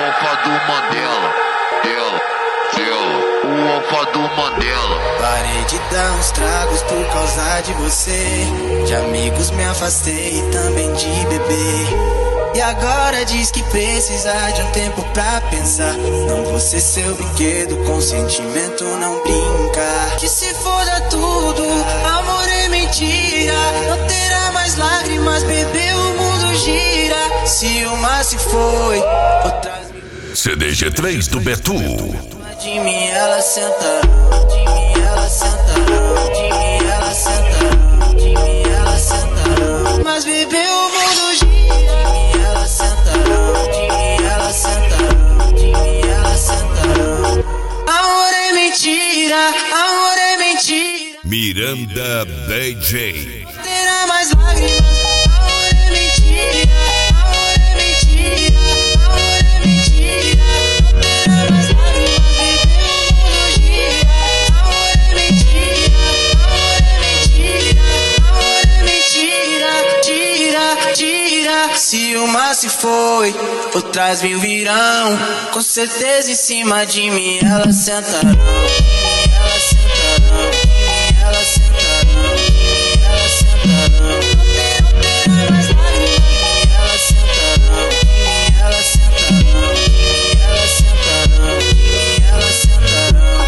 alfa do Mandela. O alfa do Mandela. Parei de dar uns tragos por causa de você. De amigos me afastei e também de beber. E agora diz que precisa de um tempo pra pensar. Não vou ser seu brinquedo, com sentimento não brinca. Que se foda tudo, amor é mentira. Não terá mais lágrimas, bebê, o mundo gira. Se uma se foi, outras me... CDG3 do Betu. De mim ela sentarão, de mim ela sentarão, de mim ela sentarão, de mim ela sentarão. Mas bebê, o mundo gira. De mim ela sentarão, de mim ela sentarão, de mim ela sentarão. Amor é mentira, amor é mentira. Miranda DJ. Terá mais lágrimas, amor é mentira, amor é mentira, amor é mentira. Terá mais lágrimas. Se uma se foi, outras mil virão. Com certeza em cima de mim elas sentarão. Elas sentarão, elas sentarão, elas sentarão. Não terá mais lágrimas. Elas sentarão, elas sentarão, elas sentarão, elas sentarão.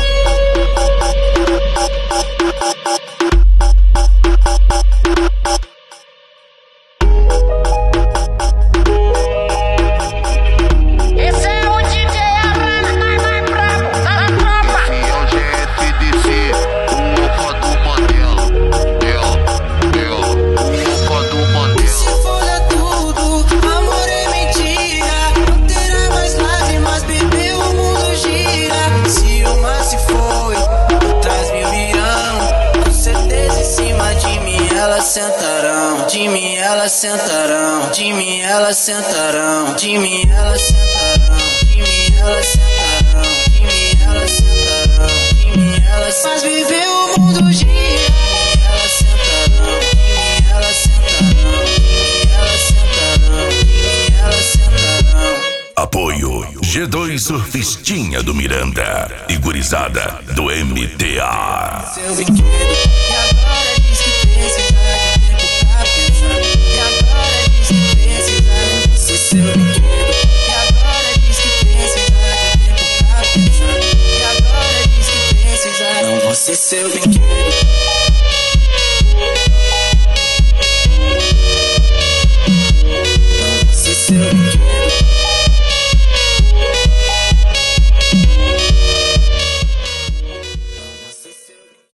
Sentarão, de mim elas sentarão, de mim elas sentarão, de mim elas sentarão, de mim elas sentarão, de mim elas sentarão, de mim elas. Mas viver o mundo gira. Elas sentarão, de mim elas sentarão, de mim elas sentarão, de mim elas sentarão. Apoio G2 Surfistinha do Miranda e gurizada do MTA. Seu brinquedo.